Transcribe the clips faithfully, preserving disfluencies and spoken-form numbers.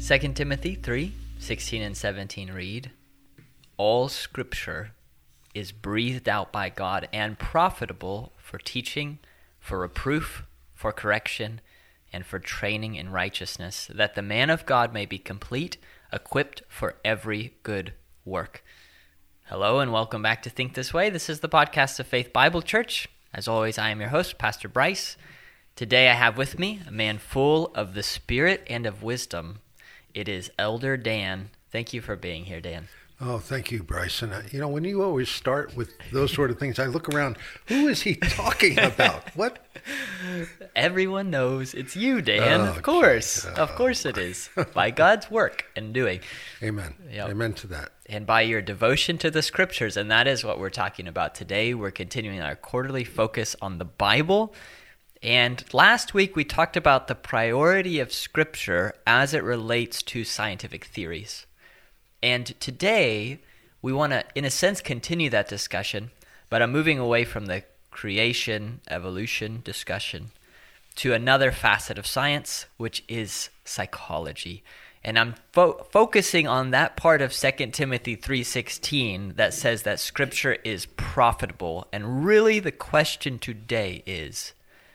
Second Timothy three, sixteen and seventeen read, "All Scripture is breathed out by God and profitable for teaching, for reproof, for correction, and for training in righteousness, that the man of God may be complete, equipped for every good work." Hello and welcome back to Think This Way. This is the podcast of Faith Bible Church. As always, I am your host, Pastor Bryce. Today I have with me a man full of the Spirit and of wisdom. It is Elder Dan. Thank you for being here, Dan. Oh, thank you, Bryson. Uh, you know, when you always start with those sort of things, I look around, who is he talking about? What? Everyone knows it's you, Dan. Oh, of course. geez. Of course it is. By God's work and doing. Amen. Yep. Amen to that. And by your devotion to the Scriptures, and that is what we're talking about today. We're continuing our quarterly focus on the Bible. And last week we talked about the priority of Scripture as it relates to scientific theories. And today we want to, in a sense, continue that discussion, but I'm moving away from the creation, evolution discussion to another facet of science, which is psychology. And I'm fo- focusing on that part of Second Timothy three sixteen that says that Scripture is profitable. And really the question today is,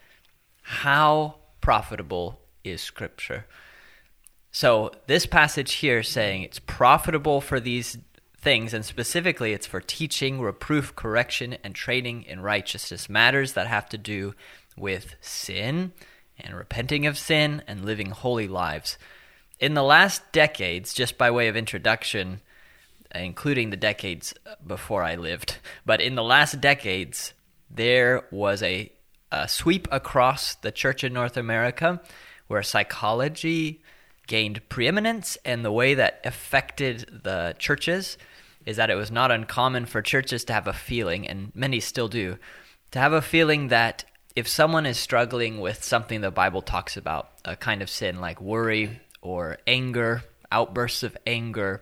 how profitable is Scripture? So this passage here saying it's profitable for these things, and specifically it's for teaching, reproof, correction, and training in righteousness, matters that have to do with sin and repenting of sin and living holy lives. In the last decades, just by way of introduction, including the decades before I lived, but in the last decades, there was a A sweep across the church in North America where psychology gained preeminence, and the way that affected the churches is that it was not uncommon for churches to have a feeling, and many still do, to have a feeling that if someone is struggling with something the Bible talks about, a kind of sin like worry or anger, outbursts of anger,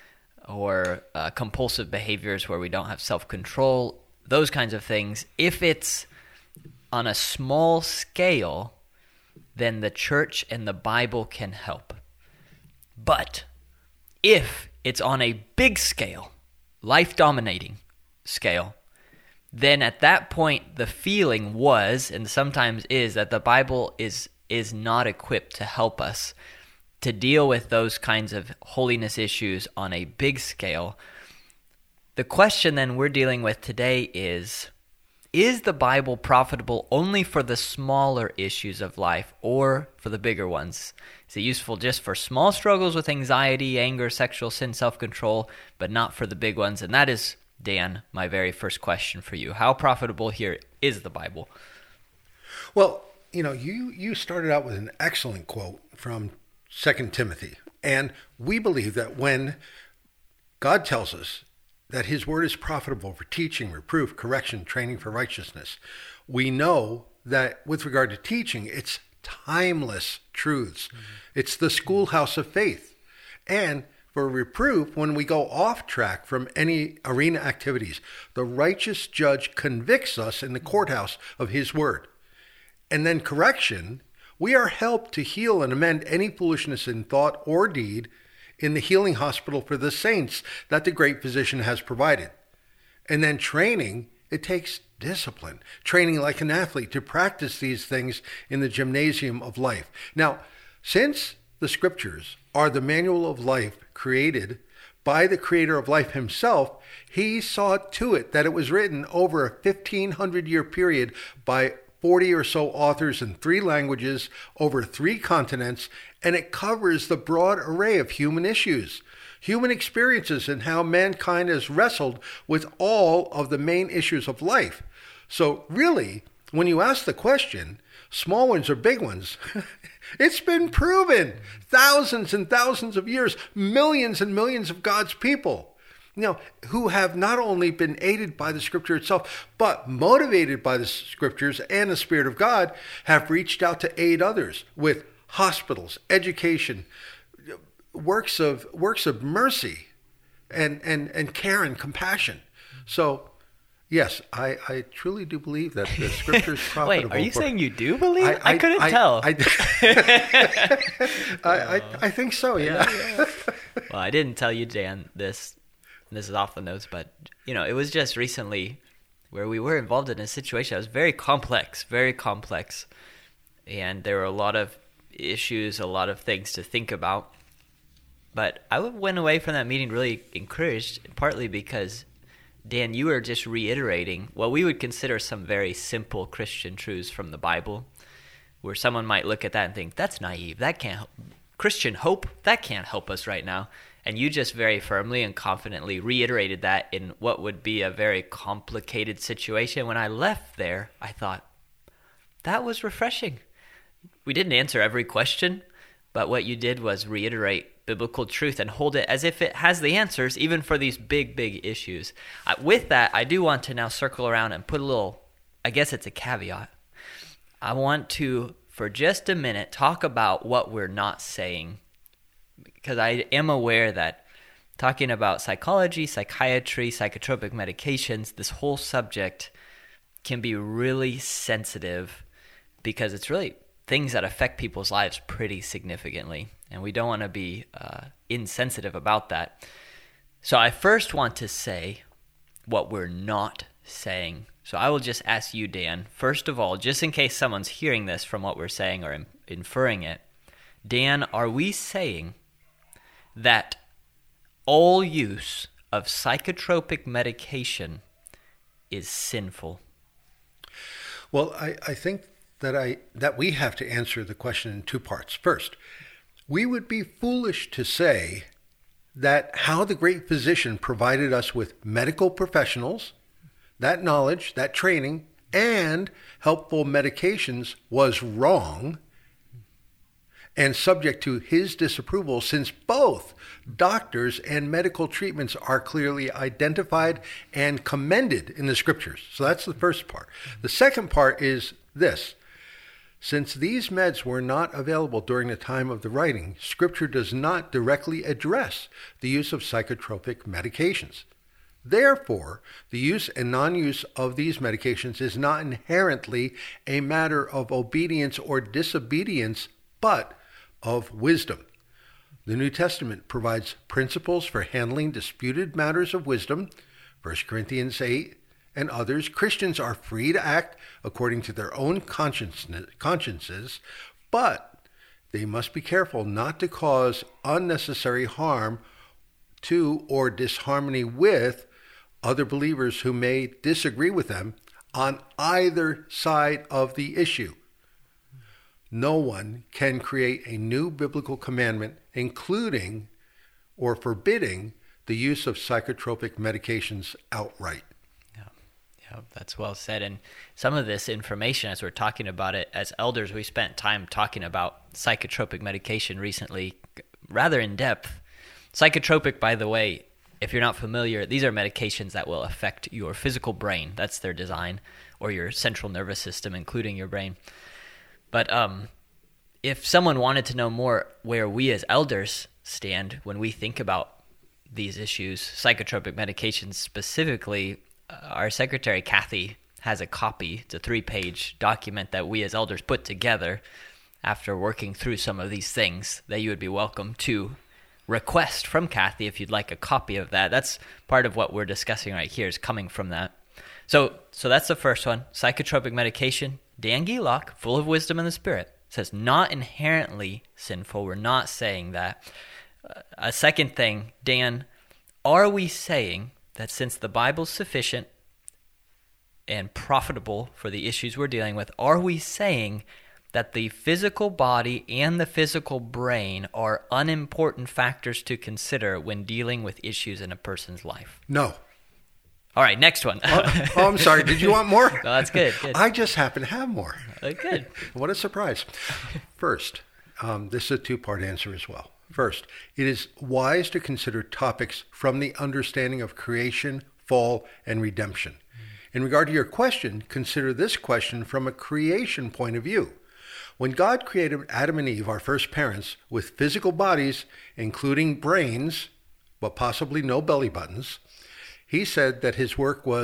or uh, compulsive behaviors where we don't have self-control, those kinds of things, if it's on a small scale, then the church and the Bible can help. But if it's on a big scale, life-dominating scale, then at that point the feeling was, and sometimes is, that the Bible is is not equipped to help us to deal with those kinds of holiness issues on a big scale. The question then we're dealing with today is, Is the Bible profitable only for the smaller issues of life or for the bigger ones? Is it useful just for small struggles with anxiety, anger, sexual sin, self-control, but not for the big ones? And that is, Dan, my very first question for you. How profitable here is the Bible? Well, you know, you, you started out with an excellent quote from Second Timothy. And we believe that when God tells us that his word is profitable for teaching, reproof, correction, training for righteousness, we know that with regard to teaching, it's timeless truths. Mm-hmm. It's the schoolhouse of faith. And for reproof, when we go off track from any arena activities, the righteous judge convicts us in the courthouse of his word. And then correction, we are helped to heal and amend any foolishness in thought or deed in the healing hospital for the saints that the great physician has provided. And then training, it takes discipline, training like an athlete to practice these things in the gymnasium of life. Now, since the Scriptures are the manual of life created by the creator of life himself, he saw to it that it was written over a fifteen hundred year period by forty or so authors in three languages over three continents, and it covers the broad array of human issues, human experiences, and how mankind has wrestled with all of the main issues of life. So really, when you ask the question, small ones or big ones, it's been proven. Thousands and thousands of years, millions and millions of God's people, you know, who have not only been aided by the Scripture itself, but motivated by the Scriptures and the Spirit of God, have reached out to aid others with hospitals, education, works of works of mercy, and and and care and compassion. So Yes, I, I truly do believe that the Scripture is profitable. Wait, are you for, saying you do believe? I, I, I couldn't I, tell. I, I, I, I think so, yeah. yeah, yeah. Well, I didn't tell you, Dan, this. This is off the notes, but, you know, it was just recently where we were involved in a situation that was very complex, very complex. And there were a lot of issues, a lot of things to think about. But I went away from that meeting really encouraged, partly because, Dan, you were just reiterating what we would consider some very simple Christian truths from the Bible, where someone might look at that and think, that's naive, that can't help. Christian hope, that can't help us right now. And you just very firmly and confidently reiterated that in what would be a very complicated situation. When I left there, I thought, that was refreshing. We didn't answer every question, but what you did was reiterate biblical truth and hold it as if it has the answers, even for these big, big issues. Uh, with that, I do want to now circle around and put a little, I guess it's a caveat. I want to, for just a minute, talk about what we're not saying, because I am aware that talking about psychology, psychiatry, psychotropic medications, this whole subject can be really sensitive because it's really things that affect people's lives pretty significantly, and we don't want to be uh, insensitive about that. So I first want to say what we're not saying. So I will just ask you, Dan, first of all, just in case someone's hearing this from what we're saying or in- inferring it, Dan, are we saying that all use of psychotropic medication is sinful? Well, I, I think that I that we have to answer the question in two parts. First, we would be foolish to say that how the great physician provided us with medical professionals, that knowledge, that training, and helpful medications was wrong and subject to his disapproval, since both doctors and medical treatments are clearly identified and commended in the Scriptures. So that's the first part. The second part is this. Since these meds were not available during the time of the writing, Scripture does not directly address the use of psychotropic medications. Therefore, the use and non-use of these medications is not inherently a matter of obedience or disobedience, but of wisdom. The New Testament provides principles for handling disputed matters of wisdom, First Corinthians eight, and others. Christians are free to act according to their own consciences, but they must be careful not to cause unnecessary harm to or disharmony with other believers who may disagree with them on either side of the issue. No one can create a new biblical commandment, including or forbidding the use of psychotropic medications outright. Yeah, yeah, that's well said. And some of this information, as we're talking about it, as elders, we spent time talking about psychotropic medication recently, rather in depth. Psychotropic, by the way, if you're not familiar, these are medications that will affect your physical brain. That's their design, or your central nervous system, including your brain. But um, if someone wanted to know more where we as elders stand when we think about these issues, psychotropic medications specifically, uh, our secretary, Kathy, has a copy. It's a three-page document that we as elders put together after working through some of these things that you would be welcome to request from Kathy if you'd like a copy of that. That's part of what we're discussing right here is coming from that. So so that's the first one. Psychotropic medication. Dan Gelock, full of wisdom and the Spirit, says not inherently sinful. We're not saying that. Uh, a second thing, Dan, are we saying that since the Bible's sufficient and profitable for the issues we're dealing with, are we saying that the physical body and the physical brain are unimportant factors to consider when dealing with issues in a person's life? No. All right, next one. oh, oh, I'm sorry. Did you want more? No, that's good. good. I just happen to have more. Uh, good. What a surprise. First, um, this is a two-part answer as well. First, it is wise to consider topics from the understanding of creation, fall, and redemption. In regard to your question, consider this question from a creation point of view. When God created Adam and Eve, our first parents, with physical bodies, including brains, but possibly no belly buttons, he said that his work was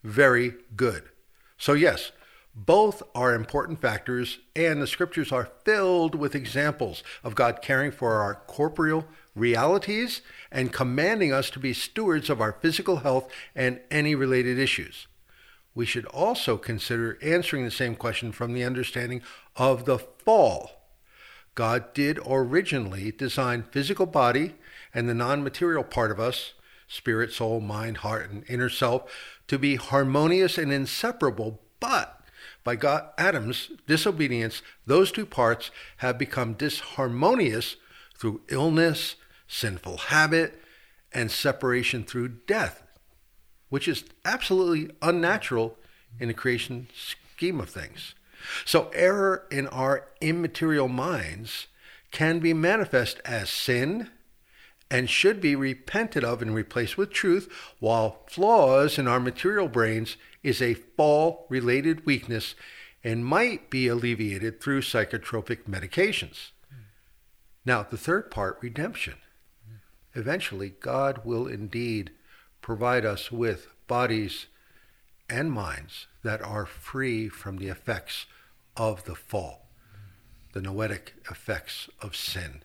very good. So yes, both are important factors, and the scriptures are filled with examples of God caring for our corporeal realities and commanding us to be stewards of our physical health and any related issues. We should also consider answering the same question from the understanding of the fall. God did originally design physical body and the non-material part of us, spirit, soul, mind, heart, and inner self, to be harmonious and inseparable, but by God, Adam's disobedience, those two parts have become disharmonious through illness, sinful habit, and separation through death, which is absolutely unnatural in the creation scheme of things. So error in our immaterial minds can be manifest as sin and should be repented of and replaced with truth, while flaws in our material brains is a fall-related weakness and might be alleviated through psychotropic medications. Mm. Now, the third part, redemption. Mm. Eventually, God will indeed provide us with bodies and minds that are free from the effects of the fall, mm. the noetic effects of sin.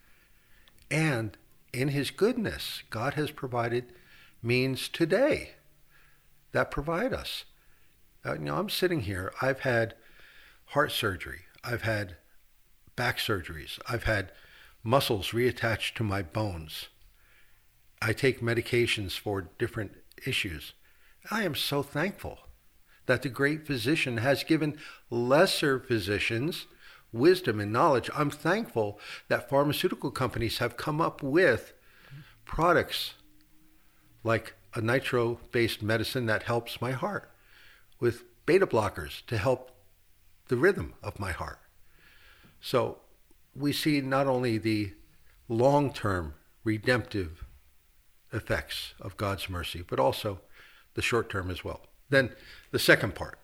And in his goodness, God has provided means today that provide us. Uh, you know, I'm sitting here. I've had heart surgery. I've had back surgeries. I've had muscles reattached to my bones. I take medications for different issues. I am so thankful that the great physician has given lesser physicians wisdom and knowledge. I'm thankful that pharmaceutical companies have come up with products like a nitro-based medicine that helps my heart, with beta blockers to help the rhythm of my heart. So we see not only the long-term redemptive effects of God's mercy, but also the short-term as well. Then the second part.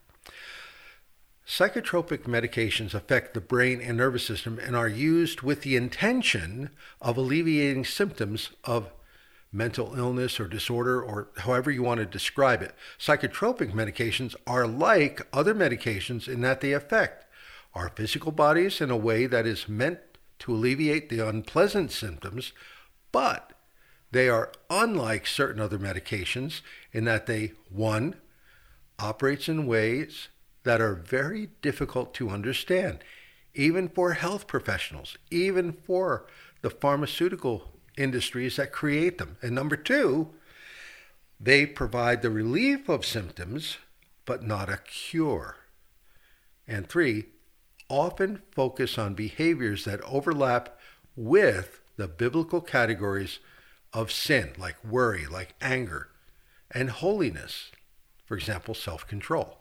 Psychotropic medications affect the brain and nervous system and are used with the intention of alleviating symptoms of mental illness or disorder, or however you want to describe it. Psychotropic medications are like other medications in that they affect our physical bodies in a way that is meant to alleviate the unpleasant symptoms, but they are unlike certain other medications in that they, one, operates in ways that are very difficult to understand, even for health professionals, even for the pharmaceutical industries that create them. And number two, they provide the relief of symptoms, but not a cure. And three, often focus on behaviors that overlap with the biblical categories of sin, like worry, like anger, and holiness, for example, self-control.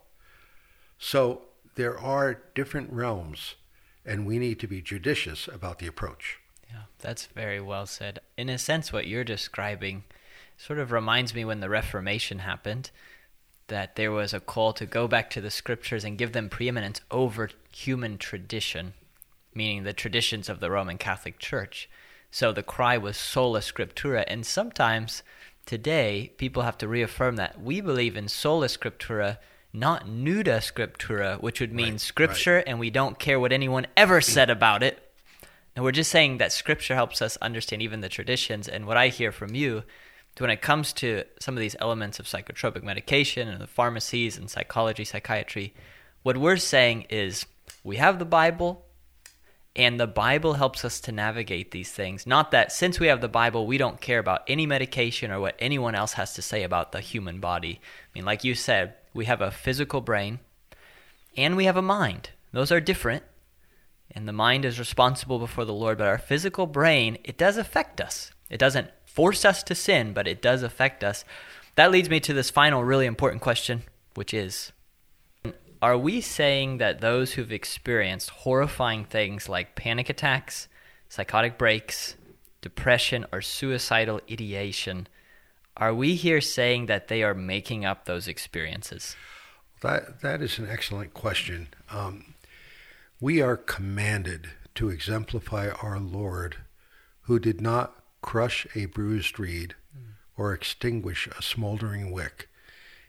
So there are different realms, and we need to be judicious about the approach. Yeah, that's very well said. In a sense, what you're describing sort of reminds me when the Reformation happened, that there was a call to go back to the scriptures and give them preeminence over human tradition, meaning the traditions of the Roman Catholic Church. So the cry was sola scriptura, and sometimes today people have to reaffirm that we believe in sola scriptura, not nuda scriptura, which would mean right, scripture, right. And we don't care what anyone ever said about it. And we're just saying that scripture helps us understand even the traditions. And what I hear from you, when it comes to some of these elements of psychotropic medication and the pharmacies and psychology, psychiatry, what we're saying is we have the Bible, and the Bible helps us to navigate these things. Not that since we have the Bible, we don't care about any medication or what anyone else has to say about the human body. I mean, like you said, we have a physical brain and we have a mind. Those are different. And the mind is responsible before the Lord, but our physical brain, it does affect us. It doesn't force us to sin, but it does affect us. That leads me to this final really important question, which is, are we saying that those who've experienced horrifying things like panic attacks, psychotic breaks, depression, or suicidal ideation, are we here saying that they are making up those experiences? That That is an excellent question. Um, we are commanded to exemplify our Lord, who did not crush a bruised reed or extinguish a smoldering wick.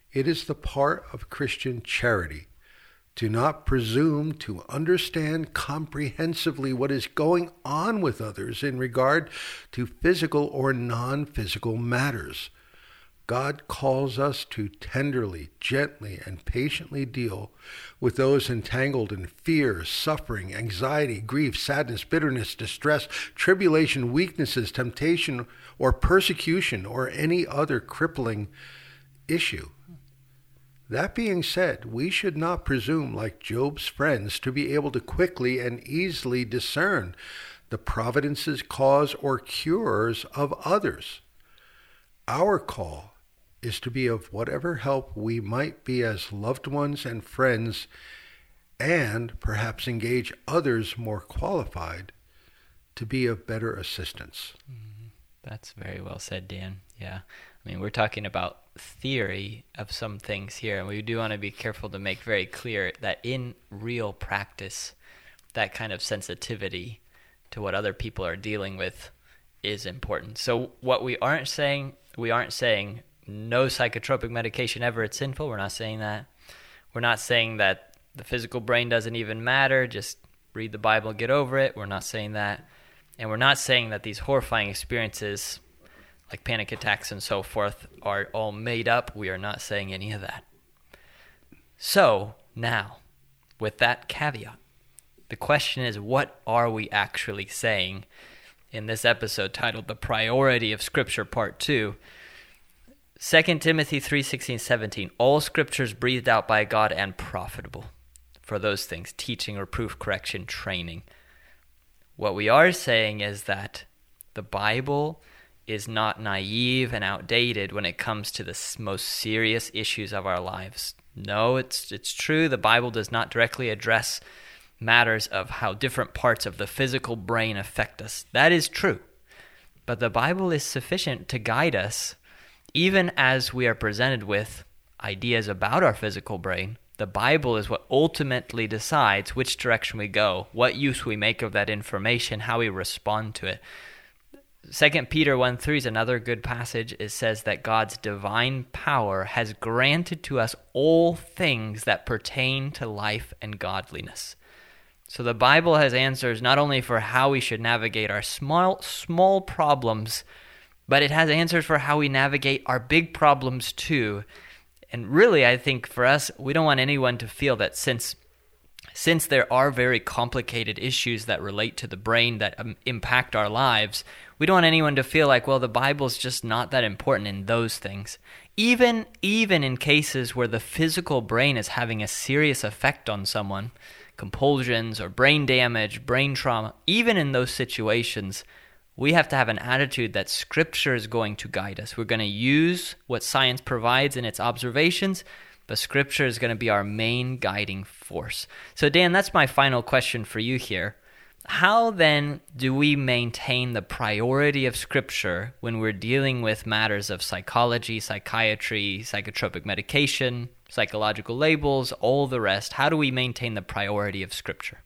It is the part of Christian charity to not presume to understand comprehensively what is going on with others in regard to physical or non-physical matters. God calls us to tenderly, gently, and patiently deal with those entangled in fear, suffering, anxiety, grief, sadness, bitterness, distress, tribulation, weaknesses, temptation, or persecution, or any other crippling issue. That being said, we should not presume, like Job's friends, to be able to quickly and easily discern the providences, cause, or cures of others. Our call is to be of whatever help we might be as loved ones and friends, and perhaps engage others more qualified to be of better assistance. Mm-hmm. That's very well said, Dan. Yeah. I mean, we're talking about theory of some things here, and we do want to be careful to make very clear that in real practice, that kind of sensitivity to what other people are dealing with is important. So what we aren't saying, we aren't saying no psychotropic medication ever, it's sinful. We're not saying that. We're not saying that the physical brain doesn't even matter, just read the Bible, get over it. We're not saying that. And we're not saying that these horrifying experiences like panic attacks and so forth are all made up. We are not saying any of that. So now, with that caveat, the question is, what are we actually saying in this episode titled The Priority of Scripture Part two? Second Timothy three sixteen seventeen, all scriptures breathed out by God and profitable for those things, teaching, reproof, correction, training. What we are saying is that the Bible is not naive and outdated when it comes to the most serious issues of our lives. No, it's it's true. The Bible does not directly address matters of how different parts of the physical brain affect us. That is true. But the Bible is sufficient to guide us, even as we are presented with ideas about our physical brain. The Bible is what ultimately decides which direction we go, what use we make of that information, how we respond to it. Second Peter one three is another good passage. It says that God's divine power has granted to us all things that pertain to life and godliness. So the Bible has answers not only for how we should navigate our small small problems, but it has answers for how we navigate our big problems too. And really, I think for us, we don't want anyone to feel that since since there are very complicated issues that relate to the brain that um, impact our lives, we don't want anyone to feel like, well, the Bible's just not that important in those things. Even, even in cases where the physical brain is having a serious effect on someone, compulsions or brain damage, brain trauma, even in those situations, we have to have an attitude that Scripture is going to guide us. We're going to use what science provides in its observations, but Scripture is going to be our main guiding force. So Dan, that's my final question for you here. How then do we maintain the priority of Scripture when we're dealing with matters of psychology, psychiatry, psychotropic medication, psychological labels, all the rest? How do we maintain the priority of Scripture?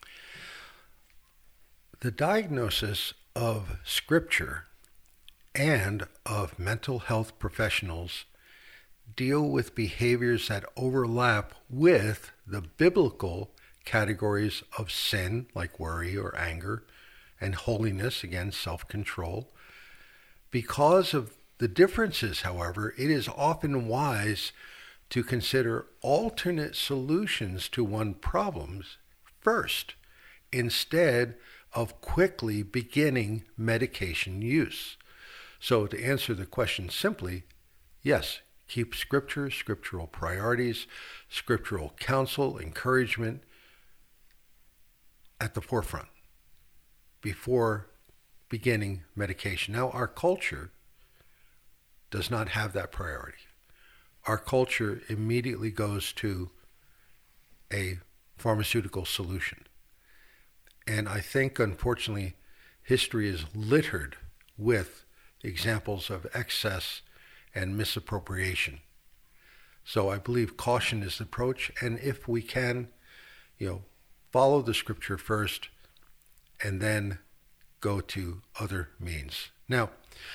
The diagnosis of Scripture and of mental health professionals deal with behaviors that overlap with the biblical categories of sin, like worry or anger, and holiness, again, self-control. Because of the differences, however, it is often wise to consider alternate solutions to one problem first, instead of quickly beginning medication use. So to answer the question simply, yes, keep Scripture, scriptural priorities, scriptural counsel, encouragement at the forefront before beginning medication. Now, our culture does not have that priority. Our culture immediately goes to a pharmaceutical solution. And I think, unfortunately, history is littered with examples of excess and misappropriation. So I believe caution is the approach, and if we can, you know, follow the Scripture first and then go to other means. Now,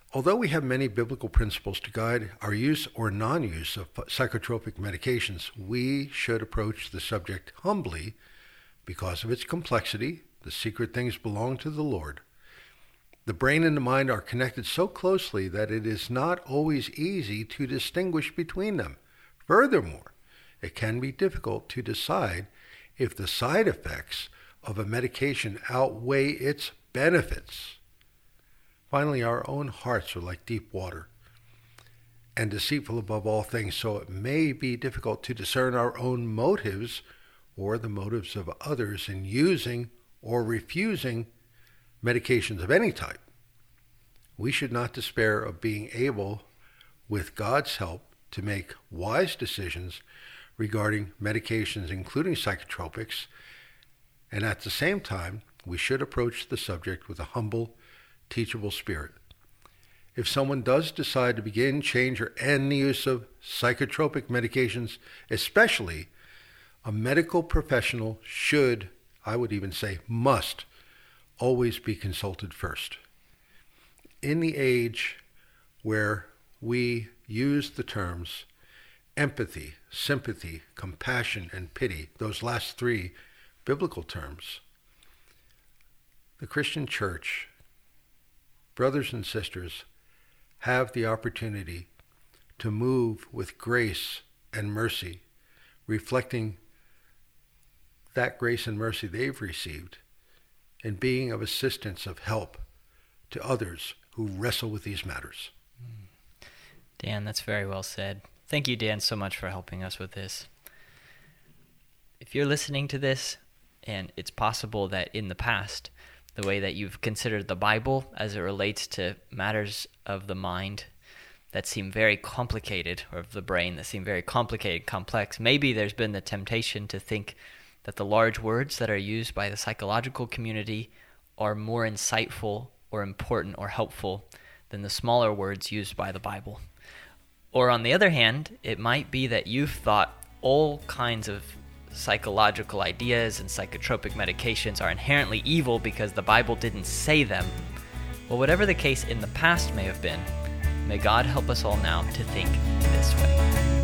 Although we have many biblical principles to guide our use or non-use of psychotropic medications, we should approach the subject humbly because of its complexity. The secret things belong to the Lord. The brain and the mind are connected so closely that it is not always easy to distinguish between them. Furthermore, it can be difficult to decide if the side effects of a medication outweigh its benefits. Finally, our own hearts are like deep water and deceitful above all things, so it may be difficult to discern our own motives or the motives of others in using or refusing medications of any type. We should not despair of being able, with God's help, to make wise decisions regarding medications, including psychotropics, and at the same time, we should approach the subject with a humble, teachable spirit. If someone does decide to begin, change, or end the use of psychotropic medications, especially, a medical professional should, I would even say must, always be consulted first. In the age where we use the terms empathy, sympathy, compassion, and pity, those last three biblical terms, the Christian church, brothers and sisters, have the opportunity to move with grace and mercy, reflecting that grace and mercy they've received, and being of assistance, of help to others who wrestle with these matters. Dan, that's very well said. Thank you, Dan, so much for helping us with this. If you're listening to this, and it's possible that in the past, the way that you've considered the Bible as it relates to matters of the mind that seem very complicated, or of the brain that seem very complicated, complex, maybe there's been the temptation to think that the large words that are used by the psychological community are more insightful or important or helpful than the smaller words used by the Bible. Or on the other hand, it might be that you've thought all kinds of psychological ideas and psychotropic medications are inherently evil because the Bible didn't say them. Well, whatever the case in the past may have been, may God help us all now to think this way.